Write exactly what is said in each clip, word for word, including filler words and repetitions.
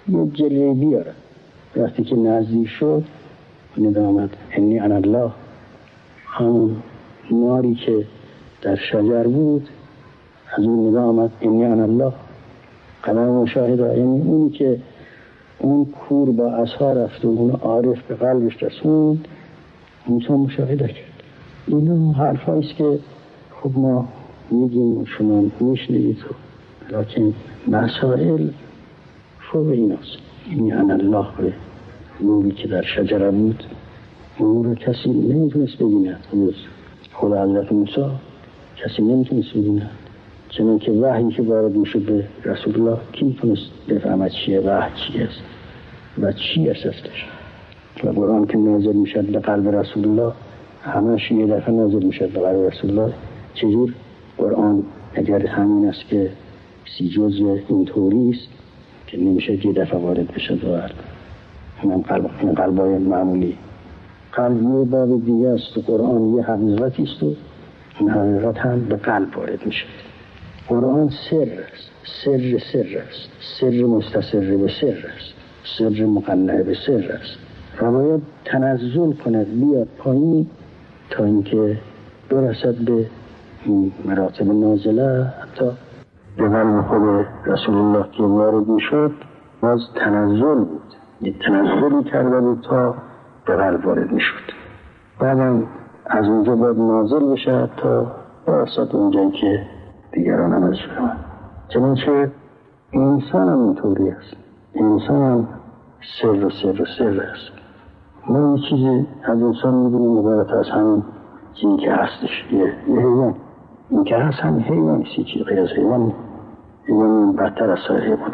یه جلوه بیاره. وقتی که نزدیک شد ندا آمد انی انا الله، همون ناری که در شجر بود از اون ندا آمد انی انا الله. قلم مشاهده، یعنی اونی که اون کور با عصا رفت و اون عارف به قلبش رسوند، اونطور مشاهده کرد. اینا حرفاییست که خب ما میگیم و شما میشنوید، لکن مسائل فوق ایناست. انی انا الله به نوری که در شجره بود، اون رو کسی نمیتونست ببیند. خود حضرت موسی کسی نمیتونست ببیند، چنان که وحی که وارد میشه به رسول الله کی میتونست بفهمد چیه وحی چی است و چی اساستش. و قرآن که نازل میشد به قلب رسول الله همش یه دفعه نازل میشد به قلب رسول الله. چجور قرآن اگر همین است که سی جزء این طوری است که نمیشه یه دفعه وارد بشه دو قلب، این قلب این قلبای معمولی. قلب یه باب دیگه است و قرآن یه حقیقتی است و این حقیقت هم به قلب وارد میشه. قرآن سر است، سر سر است، سر مستصر به سر است، سر مقنع به سر است و باید تنزل کند بیاد پایین تا اینکه برسد به این مراتب نازله. حتی به قلب خود رسول الله که وارد میشد باز تنزل بود، یه تنزلی کرده بود تا به قلب وارد میشد. بعدم از اونجا باید نازل بشه تا برسد اونجایی که دیگران هم ازش بفهمند. چنانچه انسان هم اینطوری است، انسان هم سر و سر و سر است. ما یه چیزی از انسان میدونیم مبارت از همین چیزی که هستش، یه حیوان. این که هست هم حیوانی سی چیز غیر از حیوان، حیوان بدتر از سایر حیوانات.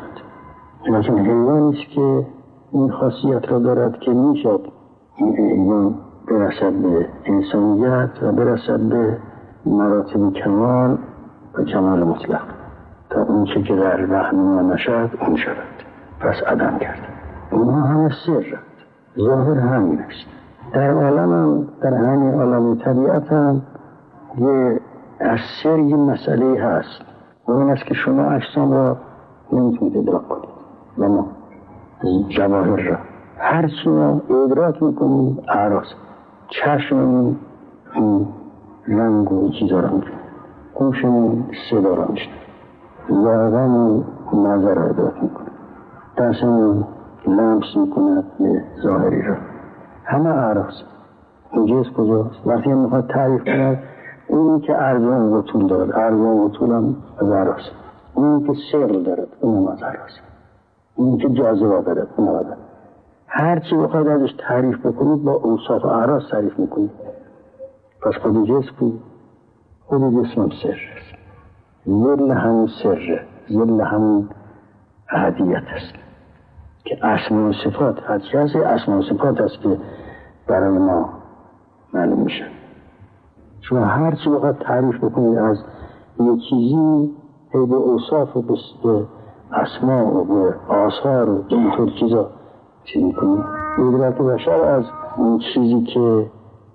لیکن حیوانیست که این خاصیت را دارد که میشد این حیوان برسد به انسانیت و برسد به مراتب کمال و کمال مطلق، تا اون چه که در وهم ما نشد اون شود. پس عدم کرد. اونها همه سر ظاهر همین است. در عالم هم، در همین عالم طبیعت هم یه از سر یه مسئله هست و این است که شما اجسام را نمیتونید ادراک کنید و ما جواهر را هر چی را ادراک میکنید اعراض. چشممون رنگ و چیزا را میکنید، گوشمون صدا را میشنید، ذائقه‌مون نظر را ادراک میکنید، دستمون لمس میکند به ظاهری را. همه اعراض. این جنس کجاست؟ وقتی هم میخواد تعریف کند اونی که ارزان و طول دارد، ارزان و طول هم از اعراض. اونی که سر دارد اون هم از اعراض. اونی که جاذبه دارد اون هم از اعراض. هر چی بخواید ازش تعریف بکنید با اوصاف و اعراض تعریف میکنید. پس خود جسم بود، خود جسم هم سر است. ظل همون سره، ظل همون احدیت است که اسم و صفات هرچی هست اسم و صفات است که برای ما معلوم میشه. شما هر چی بخواید تعریف بکنید از یک چیزی هی به اوصاف و به اسما و به آثار و اینطور چیزا چی میکنید. ادراک بشر از اون چیزی که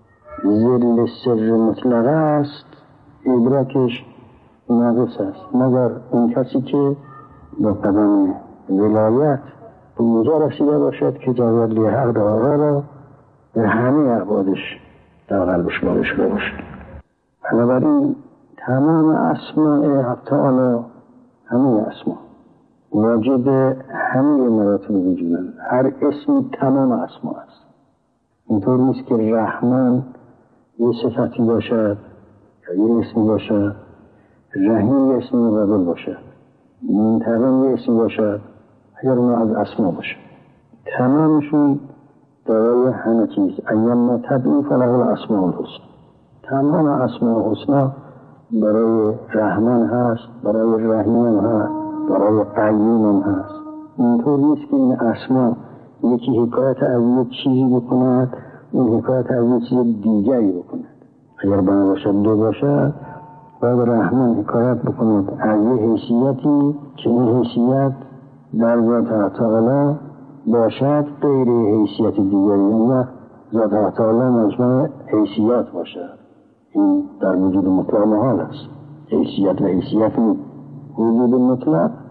ظل سر مطلق است ادراکش ناقص است، مگر اون کسی که با قدم ولایت به اونجا رسیده باشد که جوالی حق داره را به همه عبادش در قلبش وارد شده باشد. بنابراین تمام اسماء حق تعالی، همه اسما واجب همه مراتب وجودند. هر اسمی تمام اسما است. اینطور نیست که رحمان یه صفتی باشد یا یه اسمی باشد، رحیم یه اسمی مقابل باشد، منتقم یه اسمی باشد اگر اون از اسما باشد. تمامشون دارای همه چیز. ایما تدعو فله الاسماء الحسنی. تمام اسماء الحسنی برای رحمان هست، برای رحیم هست، برای قیوم هست. اینطور نیست که این اسما یکی حکایت از یک چیزی بکند اون حکایت از یک چیز دیگری بکند. اگر بنا باشد دو باشد باید رحمان حکایت بکند از یک حیثیتی که این حیثیت در ذات تعالی باشد غیر حیثیت دیگری. اون ذات تعالی مجموع حیثیات باشد. این در وجود مطلق محال است. حیثیت و حیثیت نیست. وجود مطلق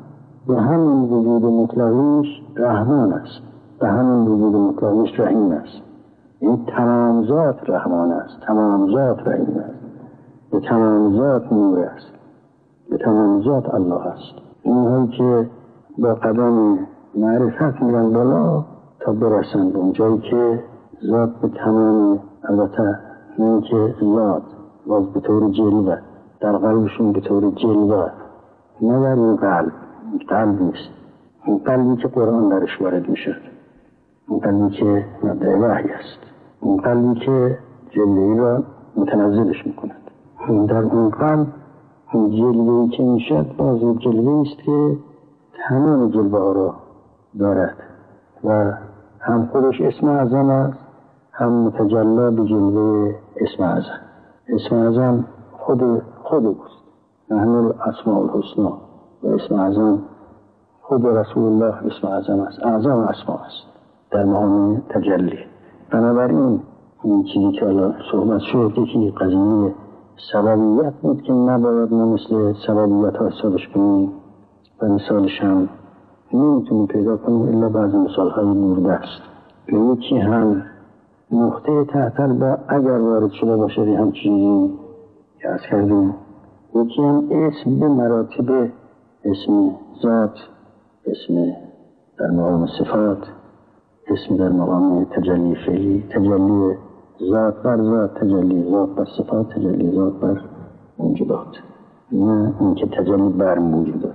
به همین وجود مطلقیش رحمان است، به همین وجود مطلقیش رحیم است. این تمام ذات رحمان است، تمام ذات رحیم است، به تمام ذات نور است، به تمام ذات الله است. اینهایی که با قدم معرفت میرن بالا تا برسن به اونجایی که ذات به تمام، البته نه که ذات باز به طور جلوه، در قلبشون به طور جلوه، نه در این قلب، قلب نیست، این قلبی که قرآن درش وارد میشد، این قلبی که مبدأ وحی است، این قلبی که جلوهی را متنزلش میکند. در اون قلب این جلوهی که میشد باز جلوهی است که تمام جلوه ها را دارد و هم خودش اسم اعظم است، هم متجلا به جلوه اسم اعظم. اسم اعظم خود خود است، نحن الاسماء الحسنا، و اسم اعظم خود رسول الله اسم اعظم است، اعظم اسماء است در مقام تجلی. بنابراین این چیزی که الان صحبت شد یکی قضیه سببیت بود که نباید ما مثل سببیت ها حسابش کنیم و مثالش هم نمیتونیم پیدا کنیم الا بعض مثال های دوردست. یکی هم نقطه تحت البا اگر وارد شده باشه هم چیزی که از کردیم، یکی هم اسم به مراتب، اسم ذات، اسم در مقام صفات، اسم در مقام تجلی فعلی، تجلی ذات بر ذات، تجلی ذات بر صفات، تجلی ذات بر موجودات، نه اینکه تجلی بر موجودات.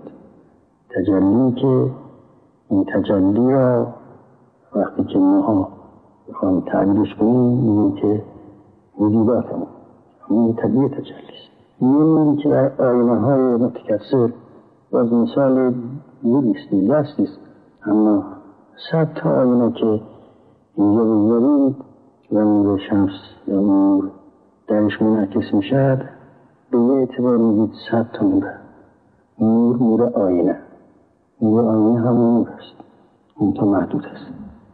تجلی که این تجلی را وقتی که ما بخواهیم تعبیرش کنیم میگیم که وجودات ما همون طبیعه تجلی است. میگیم که در آینه های متکثر باز مثال یوریستی دستیست، اما صد تا آینه که اینجا بگذارید و نور شمس یا نور درش منعکس میشد به یه اعتبار میگید صد تا نور. نور نور آینه، نور آینه هم نور است، اون تا محدود است.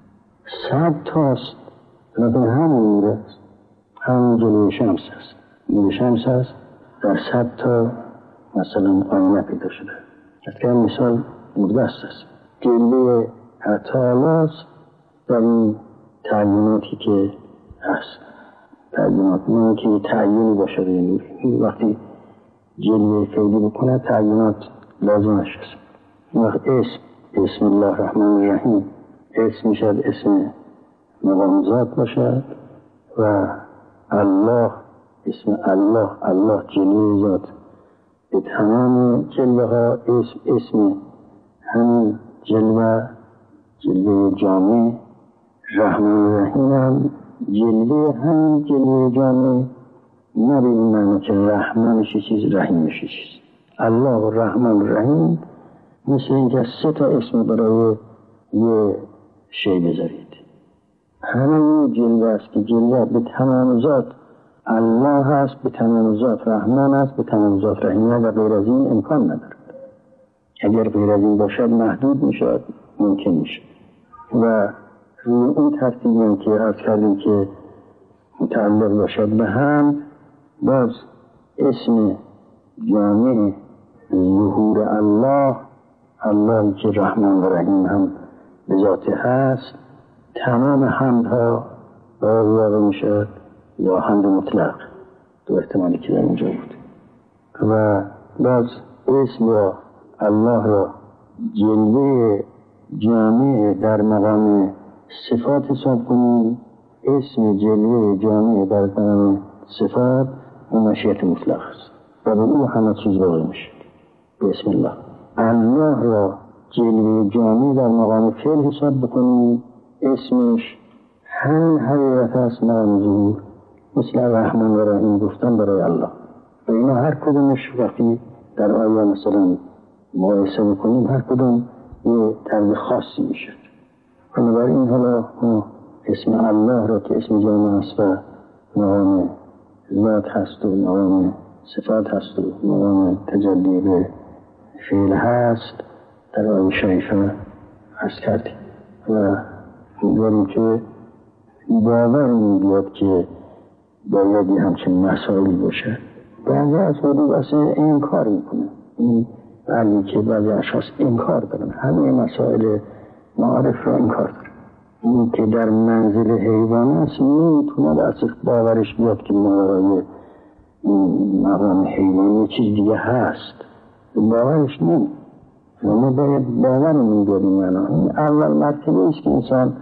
صد تاست لیکن همون نور است، همون جلوه شمس است، نور شمس است در صد تا مثلا آینه پیدا شده. از که هم مثال مردست است. جلوه تعالی است در این تعییناتی که هست. تعیینات نه که تعیینی باشد این نور، وقتی جلوه فعلی بکنه تعیینات لازمش است. وقت اسم بسم الله الرحمن الرحیم اسم میشد اسم مقام ذات باشد و الله اسم الله، الله جلوه ذات به تمام جلوه ها اسم اسم همین جلوه جلوه جامع رحمان رحیم هم جلوه همین جلوه جامع، نه به این معنی که رحمانش چیز رحیمش چیز. الله و رحمان رحیم مثل اینکه سه تا اسم برای یه شی بذارید. همه یه جلوه است که جلوه به تمام ذات الله هست، به تمام ذات رحمان است، به تمام ذات رحیم و غیر از این امکان ندارد. اگر غیر از این باشد محدود میشد، ممکن میشد. و روی این ترتیبی هم که عرض کردیم که متعلق باشد به هم، باز اسم جامع ظهور الله، الله که رحمان و رحیم هم به ذات هست، تمام حمدها باز واقع میشد یا حمد مطلق، دو احتمالی که در اینجا بود. و باز اسم یا الله را جلوه جامع در مقام صفات حساب کنیم، اسم جلوه جامع در مقام صفات و مشیت مطلق است و به او همه چیز واقع میشد. بسم الله. الله را جلوه جامع در مقام فعل حساب بکنیم، اسمش همین حقیقت است، مقام ظهور، مثل رحمان و رحیم گفتن برای الله. و اینا هر کدومش وقتی در آیه مثلا مقایسه بکنیم هر کدوم یه طرز خاصی میشد. بنابراین حالا اسم الله را که اسم جامع است و مقام ذات هست و مقام صفات هست و مقام تجلی به فعل هست در آیه شریفه هست کردیم و می‌داریم که باور می‌بود که باید همچین مسائلی باشه. بعضی از حدود اصلا انکار میکنه. این ولی که بعضی اشخاص انکار دارن، همه مسائل معارف رو انکار دارن. این که در منزل حیوان است نمیتونه اصلا باورش بیاد که ماورای این مقام حیوانی چیز دیگه هست، باورش نمی ما باید باورمون بیاریم. معنا این اول مرتبه است که انسان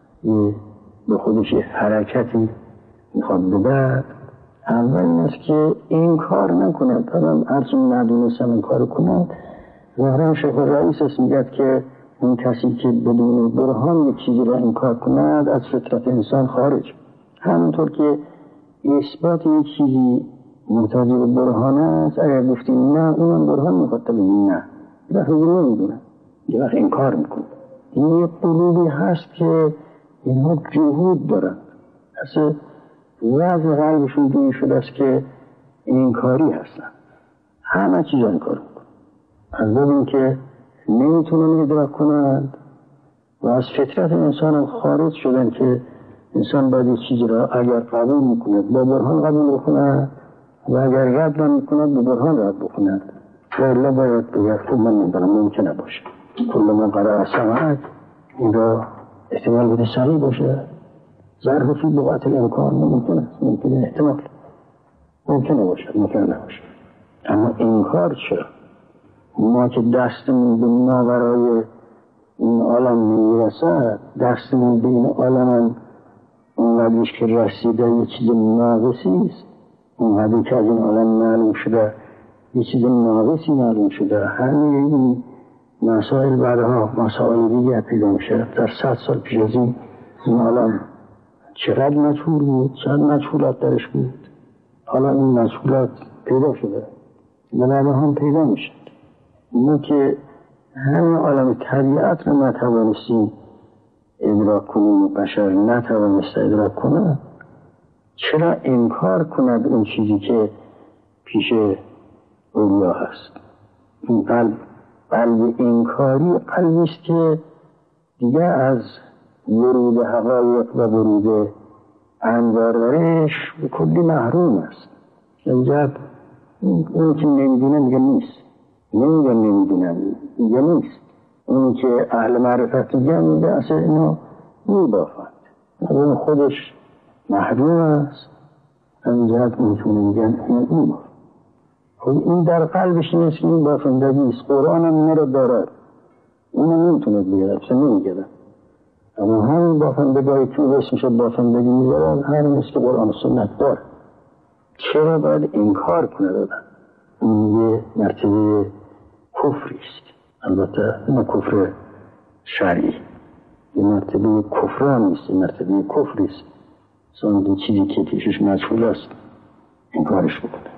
به خودش حرکتی میخواد بده. اول این است که این کار نکند، طبعا ارسون ندونستم این کار کند. ظاهرا شیخ رئیس است میگد که اون کسی که بدون برهان یک چیزی را انکار کند از فطرت انسان خارج. همونطور که اثبات یک چیزی محتاج به برهان است، اگر گفتیم نه اونم برهان میخواد تا بگیم نه، یه وقت نمیدونه، یه وقت انکار میکنه. این یک قلوبی هست که اینها جهود دارن، اصلا وضع قلبشون دوی شده است که انکاری هستن، همه چیز انکار میکنن. از بابین که نمیتونن ادراک کنند و از فطرت انسان هم خارج شدن که انسان باید چیزی را اگر قبول میکند با برهان قبول بکند و اگر رد نمیکند با برهان رد بکند. و الله باید بگرد که من میدانم ممکنه باشه کل من قرار سمعت این را احتمال بده صحیح باشه، ظرف فی لغت الامکان ممکنه ممکنه احتمال ممکنه باشه ممکنه نباشه. اما انکار چرا؟ ما که دستمون به ماورای این عالم نمیرسد، دستمون به این عالم اونقدرش که رسیده یه چیز ناقصی است، اونقدر که از این عالم معلوم شده یه چیز ناقصی معلوم شده. همین این مسائل بعدها مسائل دیگه پیدا میشه. در صد سال پیش از این این عالم چقدر مجهول بود، چقدر مجهولات درش بود. حالا این مجهولات پیدا شده منابع هم پیدا میشه. ما که همه عالم طبیعت رو نتوانستیم ادراک کنیم و بشر نتوانسته ادراک کنه، چرا انکار کند اون چیزی که پیش اولیا هست؟ این قلب قلب انکاری قلبی است که دیگه از ورود حقایق و ورود انوارش به کلی محروم است. اینجا اون که نمیدونه میگه نیست، نمیگه نمیدونم میگه نیست. اون که اهل معرفت میگه میگه اصلا اینو میبافند، اون خودش محروم است. اینجا اون که میگن اینو میبافند. خب این در قلبش نیست که این بافندگی است. قرآن هم نره دارد، اونو نمیتونه بگه، اصلا نمیگه. اما همین بافندگاهی که اسمش بافندگی میذارن همین است که قرآن و سنت داره. چرا باید انکار کنه دادن؟ این یه مرتبه کفری است. البته نه کفر شرعی، یه مرتبه کفران است، یه مرتبه کفری است. سندی چیزی که پیشش مجهول است انکارش بکنه.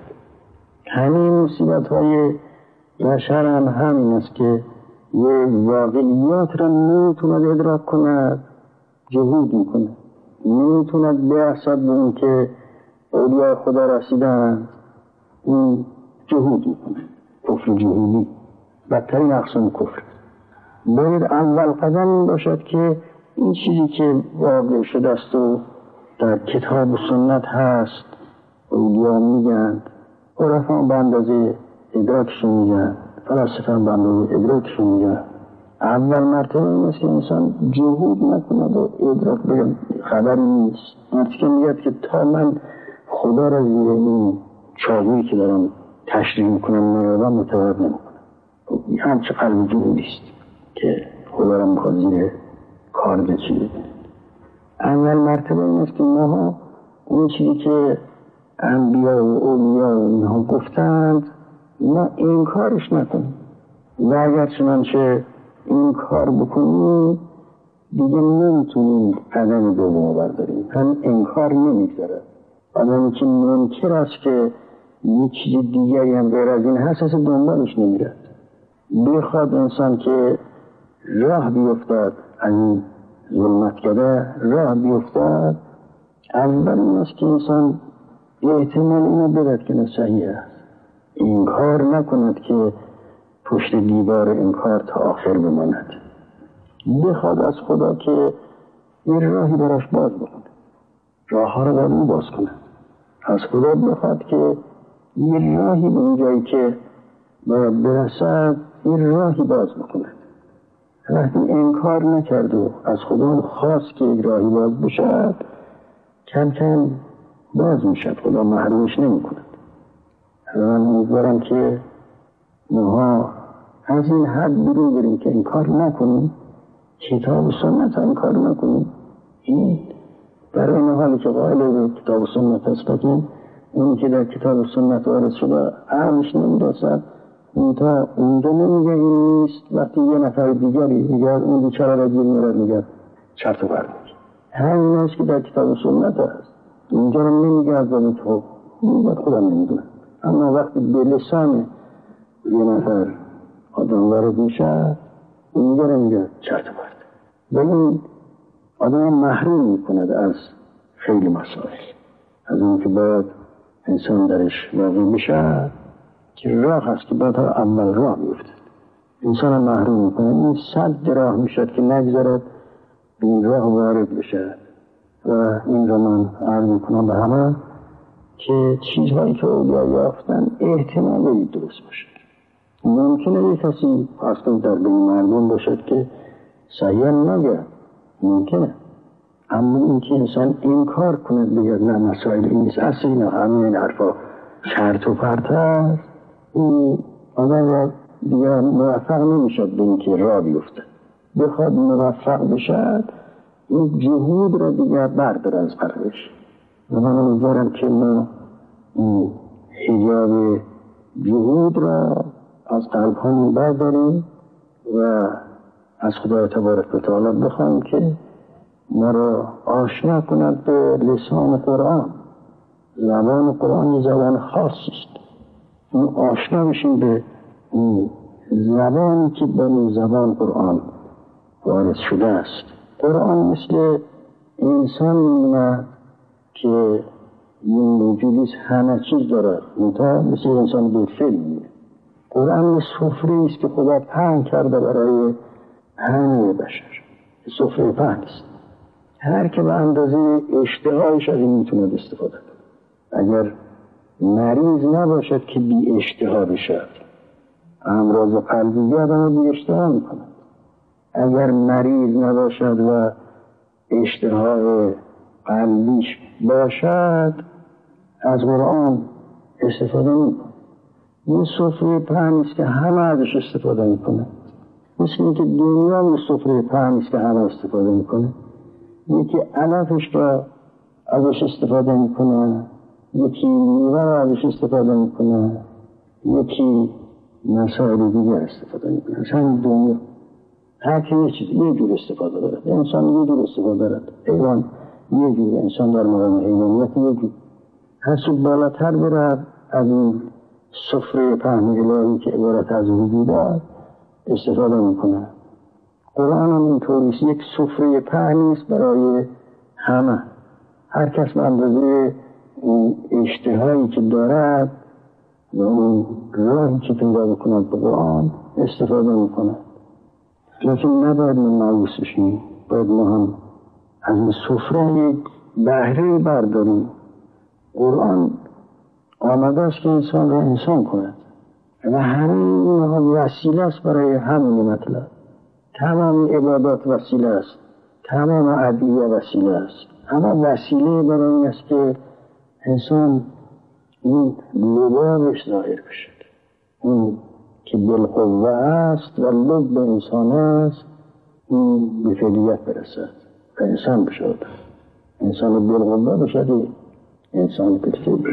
همین مصیبت های بشر هم همین است که یه واقعیات را نمیتوند ادراک کند، جهود میکنه. نمیتوند بحثد به اون که اولیاء خدا رسیدن، این جهود میکنه. کفر جهودی بدترین اقسام کفر. باید اول قدم این باشد که این چیزی که واقع شده است و در کتاب و سنت هست اولیاء میگن، عرفا به اندازه ادراکشون میگن، فلاسفه به اندازه ادراکشون میگن. اول مرتبه این است که انسان جهود نکند و ادراک بگم خبری نیست. مرتی که میگد که تا من خدا را زیر این چاقویی که دارم تشریح میکنم نیادم متوجه نمیکنم. این همچه قلب جهودی است که خدا را میخواد زیر کار بچید. اول مرتبه این است که ما اون چیزی که انبیا و اولیا و اینها گفتند ما این کارش نکنیم و اگر چنانچه این کار بکنیم دیگه نمیتونیم قدم دوم برداریم. هم انکار نمیگذاره. آدمی که منکر است که یک چیز دیگری هم غیر از این هست اصلا دنبالش نمیرد. بخواد انسان که راه بیفتاد از این ظلمت کرده راه بیفتاد، اول این است که انسان احتمال اینو بدد که نه صحیح است، انکار نکند که پشت دیوار انکار تا آخر بماند. بخواد از خدا که یه راهی براش باز بکنه، راه ها رو باید او باز کنه. از خدا بخواد که یه راهی به اونجایی که باید برسد این راهی باز بکند. وقتی انکار نکرد و از خدا خواست که یک راهی باز بشد، کم کم باز میشد، خدا محرومش نمی کند. من امیدوارم که ماها از این حد برون بریم که انکار نکنیم، کتاب و سنت انکار نکنیم. این در این حالی که قائل به کتاب و سنت هستیم، اونی که در کتاب و سنت وارد شده عقلش نمیرسد، اون تا اونجا نمیگه این نیست. وقتی یه نفر دیگری میگه اون بیچاره را گیر میرد، میگه چرت و پرت میگه. همین است که در کتاب و سنت هست، اونجا رو نمیگه از بابی تو، اون خودم نمیدونم. اما وقتی به لسان یه نفر آدم وارد میشه، اونجا رو میگه چرت و پرت. ولی آدم محروم میکند از خیلی مسائل، از اون که باید انسان درش واقع بشه که راه هست که باید اول راه بیفتد. انسان محروم میکنه، این صد راه میشد که نگذارد به این راه وارد بشه. و این رو من عرض میکنم به همه که چیزهایی که اولیا یافتن احتمالی درست باشه. ممکنه یک کسی اصلا در بین مردم باشد که صحیح نگه، ممکنه، اما این که انسان انکار کند بگه نه مسائل این نیست، اصلا اینا همین این حرفا شرط و پرت هست، این آدم را دیگه موفق نمیشد به این که راه بیفته. بخواد موفق بشد این جهود را دیگه بردار از پرش. و من امیدوارم که ما این حجاب جهود را از قلب همون برداریم و از خدا تبارک و تعالی بخوایم که ما را آشنا کند به لسان قرآن. زبان قرآن زبان خاصی است، اون آشنا بشیم به اون زبانی که به اون زبان قرآن وارد شده است. قرآن مثل انسان میمونه که این وجودیست، همه چیز داره، منتها مثل انسان به فعل میمونه. قرآن سفره است که خدا پهن کرده برای همه بشر، سفره پهن است. هر که به اندازه اشتهایش از این میتونه استفاده کنه. اگر مریض نباشد که بی اشتها بشد، امراض قلبی آدم بی اشتها میکنه. اگر مریض نباشد و اشتهای قلبیش باشد، از قرآن استفاده میکنه. این سفره پهن است که همه ازش استفاده میکنه. مثل اینکه دنیا این سفره پهن است که همه استفاده میکنه. یکی علفش را ازش استفاده میکنه، یکی میوه را ازش استفاده میکنه، یکی مسائل دیگر استفاده میکنه. مثلا دنیا هر که یه چیز یه جور استفاده دارد. انسان یه جور استفاده دارد، حیوان یه جور، انسان در مقام حیوانیت یه جور. هر چه بالاتر برد از این سفره پهن الهی که عبارت از وجود است استفاده میکنه. قرآن هم اینطوریست، یک سفره پهنی است برای همه. هر کس به اندازه اون اشتهایی که دارد و اون راهی که پیدا بکند به قرآن استفاده میکنه. لیکن نباید ما مایوس بشیم، باید ما هم از این سفره یک بهره برداریم. قرآن آمده است که انسان را انسان کند و همین اینها وسیله است برای همین مطلب. تمام عبادات وسیله است، تمام ادعیه وسیله است، اما وسیله برای این است که انسان این لبابش ظاهر بشد. اون که بالقوه است و لب انسان است، این به فعلیت برسد و انسان بشد. انسان بالقوه بشد، انسان بالفعل،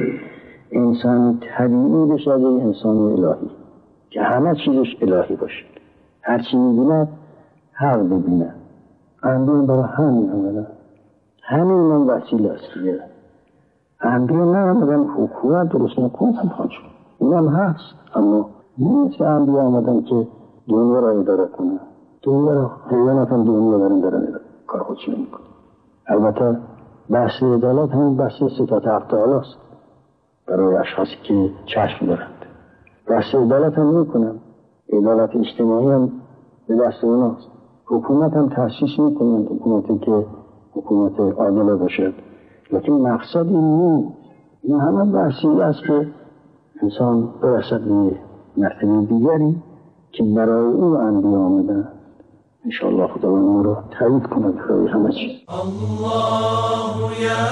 انسان طبیعی بشد، انسان الهی که همه چیزش الهی باشد. هر چی می‌بیند حق ببیند. انبیاء برای همین آمدن، همین من وسیله است دیگه. انبیاء نآمدن حکومت درست حکومت هم خواهد شد، این هم هست، اما نیست انبیاء آمدن که دنیا را اداره کنه. دنیا را حیوانات هم دنیا دارن دارن کار خودشون میکنه. البته بحث عدالت هم بحث صفات حق تعالی است برای اشخاصی که چشم دارند. بحث عدالت هم میکنن، عدالت اجتماعی هم به دست اوناست. حکومت هم تأسیس میکنند، حکومتی که حکومت عادل باشد، لیکن مقصد این نیست. این همه وسیله است که انسان برسد به مرتبه دیگری که برای او انبیا آمدند. انشاءالله خداوند ما را تایید کند برای همه چیز. الله یا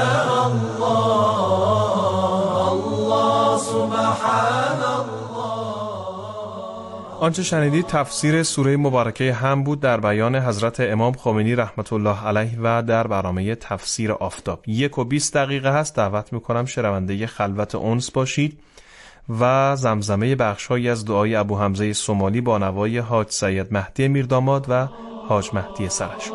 الله، الله سبحان الله. آنچه شنیدید تفسیر سوره مبارکه حم بود در بیان حضرت امام خمینی رحمت الله علیه و در برنامه تفسیر آفتاب. یک و بیست دقیقه هست. دعوت میکنم شنونده خلوت انس باشید و زمزمه بخش‌هایی از دعای ابو حمزه صومالی با نوای حاج سید مهدی میرداماد و حاج مهدی سرش.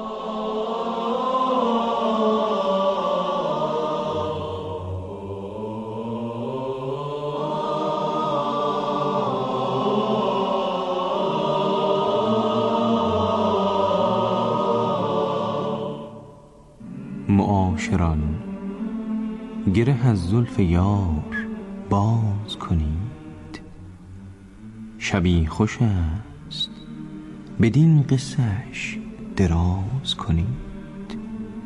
معاشران، گره از زلف یار باز کنید، شبی خوش است بدین قصه‌اش دراز کنید.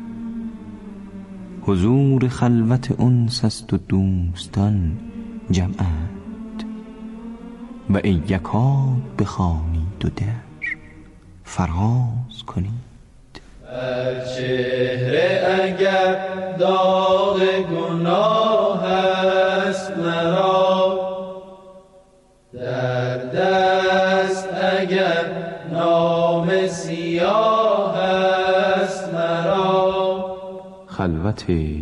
حضور خلوت انس است و دوستان جمعند، و ای یکاد بخوانید و در فراز کنید. بر چهره اگر داغ گناه است مرا، در دست اگر نام سیاه است مرا، خلوت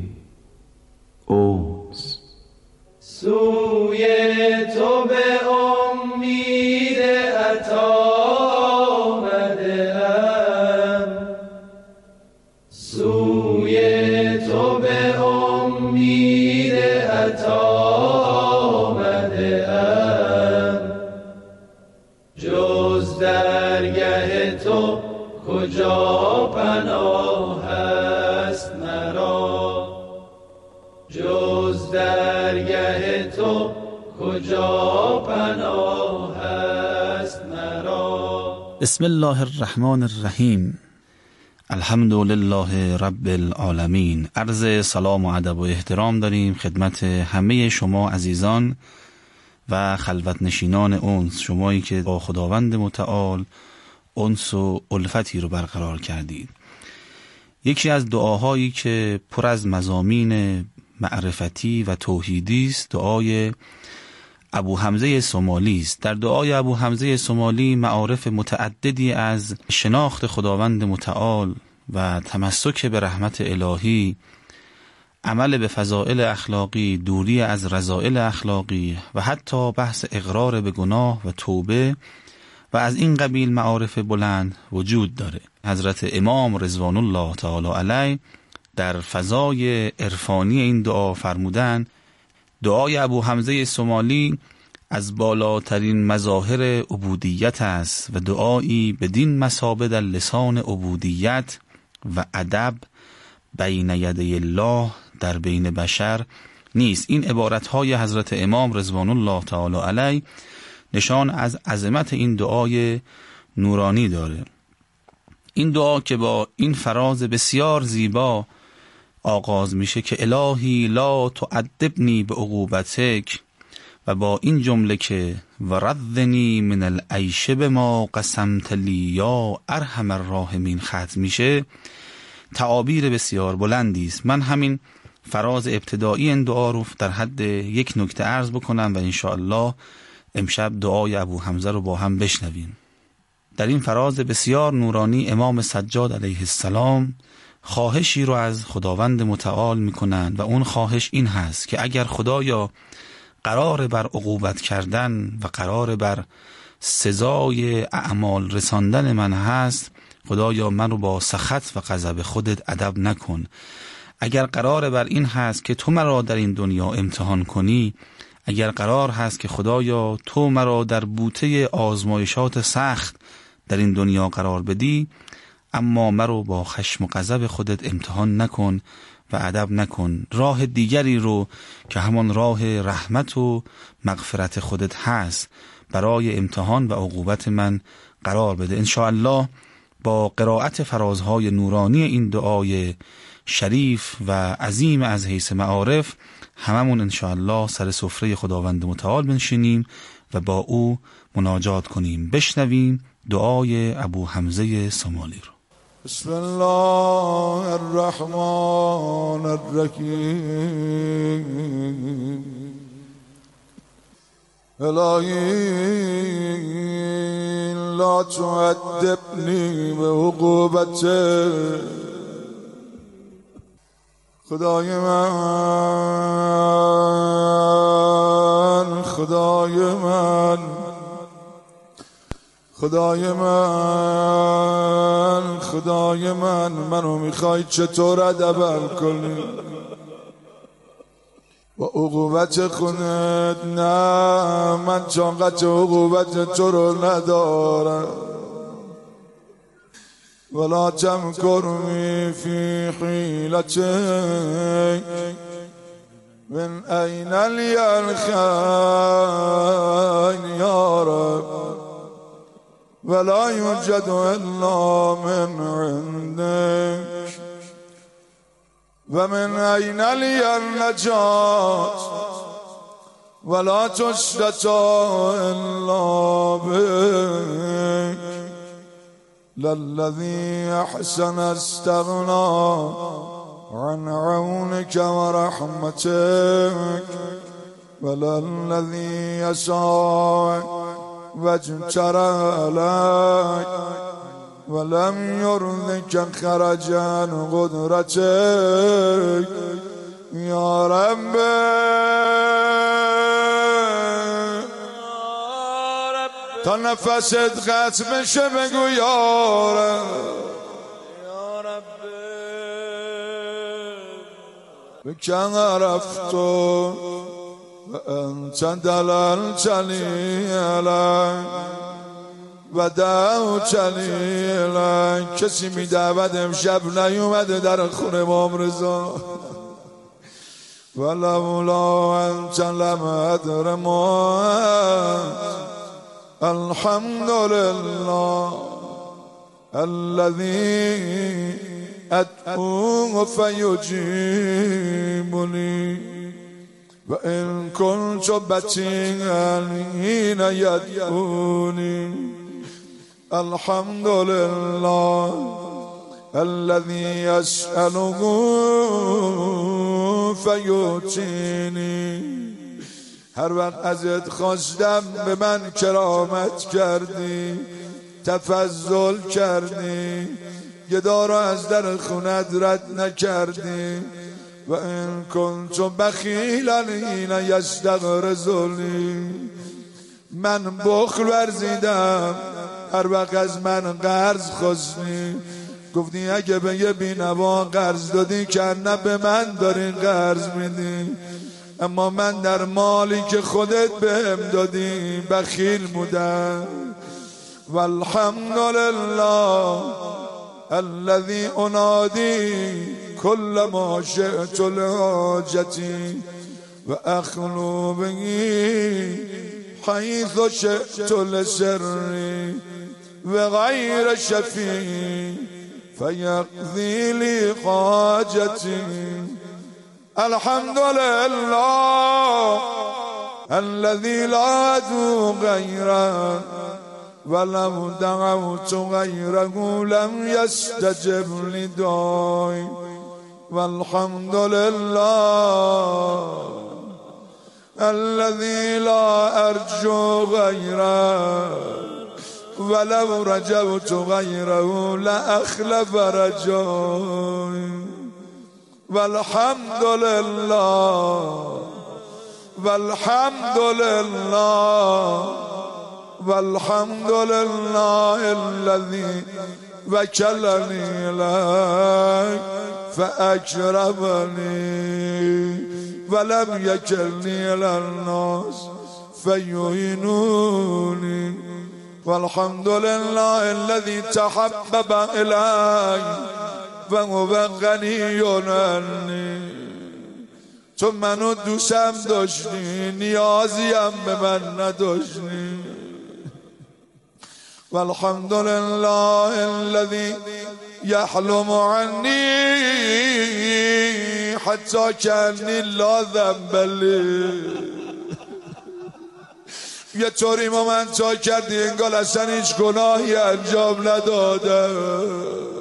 انس سوی تو به امید عطا آمده ام، سوی تو به امید عطا آمده ام، جز درگه تو کجا پناه است مرا، جز درگه تو کجا پناه است مرا. بسم الله الرحمن الرحیم. الحمد لله رب العالمین. عرض سلام و ادب و احترام داریم خدمت همه شما عزیزان و خلوت نشینان انس، شمایی که با خداوند متعال انس و الفتی رو برقرار کردید. یکی از دعاهایی که پر از مضامین معرفتی و توحیدی است دعای ابو حمزه صومالی است. در دعای ابو حمزه صومالی معارف متعددی از شناخت خداوند متعال و تمسک به رحمت الهی، عمل به فضائل اخلاقی، دوری از رذائل اخلاقی و حتی بحث اقرار به گناه و توبه و از این قبیل معارف بلند وجود داره. حضرت امام رضوان الله تعالی علیه در فضای عرفانی این دعا فرمودن دعای ابو حمزه صومالی از بالاترین مظاهر عبودیت است و دعایی بدین مثابه در لسان عبودیت و ادب بین یدی الله در بین بشر نیست. این عبارتهای حضرت امام رضوان الله تعالی علیه نشان از عظمت این دعای نورانی داره. این دعا که با این فراز بسیار زیبا آغاز میشه که الهی لا تعذبنی به عقوبتک، و با این جمله که وردنی من العیش بما قسمت لی یا ارحم الراحمین ختم میشه، تعابیر بسیار بلندی است. من همین فراز ابتدایی این دعا رو در حد یک نکته عرض بکنم و انشاءالله امشب دعای ابو حمزه رو با هم بشنویم. در این فراز بسیار نورانی امام سجاد علیه السلام خواهشی رو از خداوند متعال میکنند و اون خواهش این هست که اگر خدایا قرار بر عقوبت کردن و قرار بر سزای اعمال رساندن من هست، خدایا من رو با سخط و غضب خودت ادب نکن. اگر قرار بر این هست که تو مرا در این دنیا امتحان کنی، اگر قرار هست که خدایا تو مرا در بوته آزمایشات سخت در این دنیا قرار بدی، اما مرا با خشم و غضب خودت امتحان نکن و ادب نکن. راه دیگری رو که همان راه رحمت و مغفرت خودت هست برای امتحان و عقوبت من قرار بده. انشاءالله با قرائت فرازهای نورانی این دعای شریف و عظیم از حیث معارف هممون انشاءالله سر سفره خداوند متعال بنشینیم و با او مناجات کنیم. بشنویم دعای ابو حمزه سامالی رو. بسم الله الرحمن الرحیم. الهی لا تعذبنی به عقوبته. خدای من خدای من خدای من خدای من منو میخوای چطور ادبر کنی و عقوبت خونت؟ نه، من طاقت عقوبت تو رو ندارم. ولا تمکرنی فی حیلتک من این لی الخیر یا رب ولا یوجد الا من عندک و من این لی النجات ولا تشتتا الا بک للذی احسن استغنا عن عونك ورحمتك وللذي اساء واجترى عليك ولم يرضك خرجا عن قدرتك يا رب. تا نفست ختم شه بگو یا رب بکن عرفت و انت دللتنی علی و دعوتنی علی. کسی می دعوت امشب نیومده در خونه امام رضا ولولا انت لم ادر ما الحمد لله الذي أدعوه فيجيبني وإن كنت بطيئا حين يدعوني. الحمد لله الذي يسأله فيؤتيني. هر وقت ازت خواستم به من کرامت کردی، تفضل کردی، گدا را از در خونت رد نکردی. و این کنت بخیلا حین یستغرضنی. من بخل ورزیدم هر وقت از من قرض خواستی. گفتی اگه به یه بینوا قرض دادی که نه به من داری قرض میدی، اما من در مالی که خودت بهم دادی بخیل بودم. والحمد لله الذي انادي كل ما شئت لحاجتي واخلو به حيث شئت لسري وغير شفيع فيقضي لي حاجتي. الحمد لله الذي لا أدعو غيره ولو دعوت غيره لم يستجب لدعائي. والحمد لله الذي لا أرجو غيره ولو رجوت غيره لأخلف رجائي. والحمد لله والحمد لله والحمد لله الذي وكلني لك فأكرمني ولم يكلني إلى الناس فيهينوني. والحمد لله الذي تحبب إلي فهو غني عنی. تو منو دوستم داشتی، نیازیم به من نداشتی. والحمد لله الذي يحلم عني حتى كأني لا ذنب لي. یه طوری مومنت ها کردی انگار اصلا هیچ گناهی انجام ندادم.